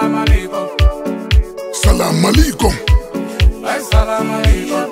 Salam alaikum. Salam alaikum. Ay salam alaikum.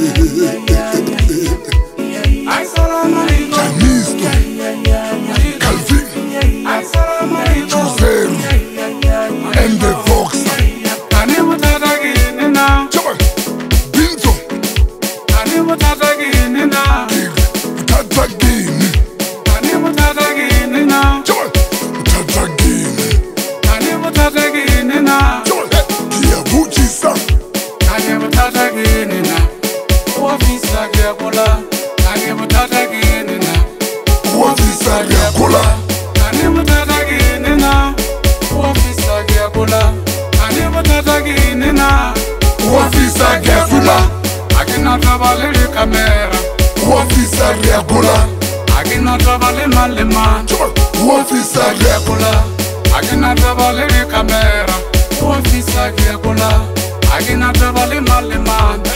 Ay salam alaikum. Janisto, Calvin, Ay salam alaikum. Joselu, and the Vox. Ani mutata ginina. Chaman, Binto, Ani mutata ginina. Tatagini, Ani mutata ginina. Chaman, Tatagini, Ani mutata ginina. Chaman, Kiabuchisa, Ani mutata ginina. Uwafisa gyakula. Ani mutata ginina. Uwafisa gyakula. Ani mutata ginina. Uwafisa gyakula. Ani mutata ginina. Uwafisa gyakula. Akina tabale kamera. Uwafisa gyakula. Akina tabale malema. Chaman, Uwafisa gyakula. Akina tabale kamera. Uwafisa gyakula. Akina tabale malema.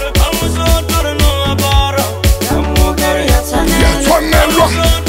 Yatwanelwa,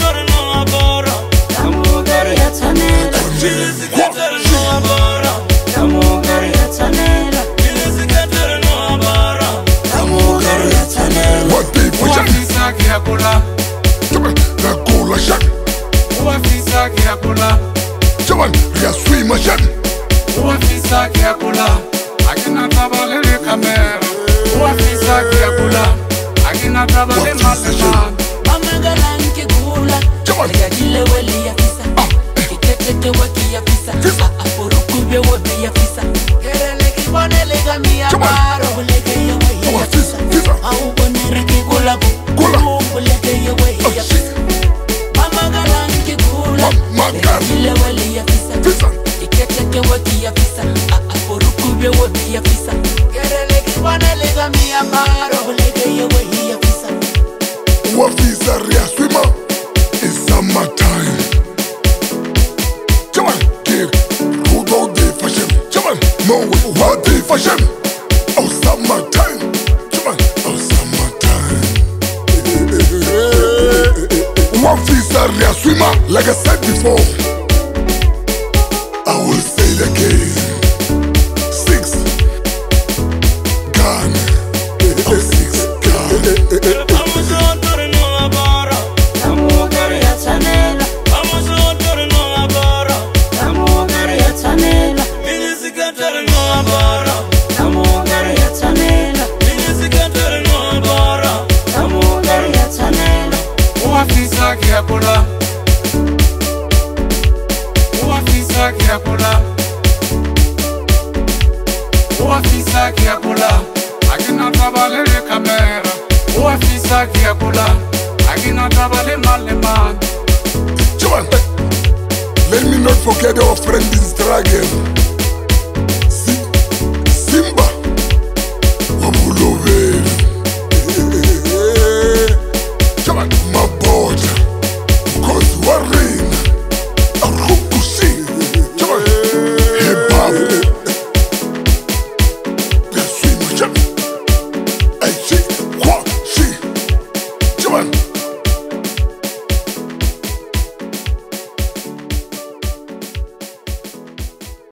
what they for Jan, Uwafisa gyakula. Chaman, Rakula Jan, Uwafisa gyakula. Chaman, Riaswima Jan, Uwafisa gyakula. Akina tabale kamera. Uwafisa gyakula. Akina tabale malema. Amagalanke gula, Chaman, yadile weli ya fisa. Kikete waki ya fisa. Apurukube wodi ya fisa. Kerele kibonele gamia Chaman. baro. Uleke ya wehi ya Uwafisa, fisa. Fisa, Au bonere kigula Gula. uleke ya wehi oh ya shit, fisa. Amagalanke gula, Magan, yadile weli ya fisa. Fisa, Kikete waki ya fisa. Apurukube wodi ya fisa. Kerele kibonele gamia baro. Uleke ya wehi ya fisa. Uwafisa Riaswima, it's summertime. Chaman, Kir, Rudo de Fashion, Chaman, no, what de Fashion, oh summertime, Chaman, oh summertime. Uwafisa Riaswima, like I said before, I will say it again. 6 gun, oh 6 gun. Uwafisa gyakula. Uwafisa gyakula. Uwafisa gyakula. Akina tabale kamera. Uwafisa gyakula. Akina tabale malema. Chaman, let me not forget our friend in struggle.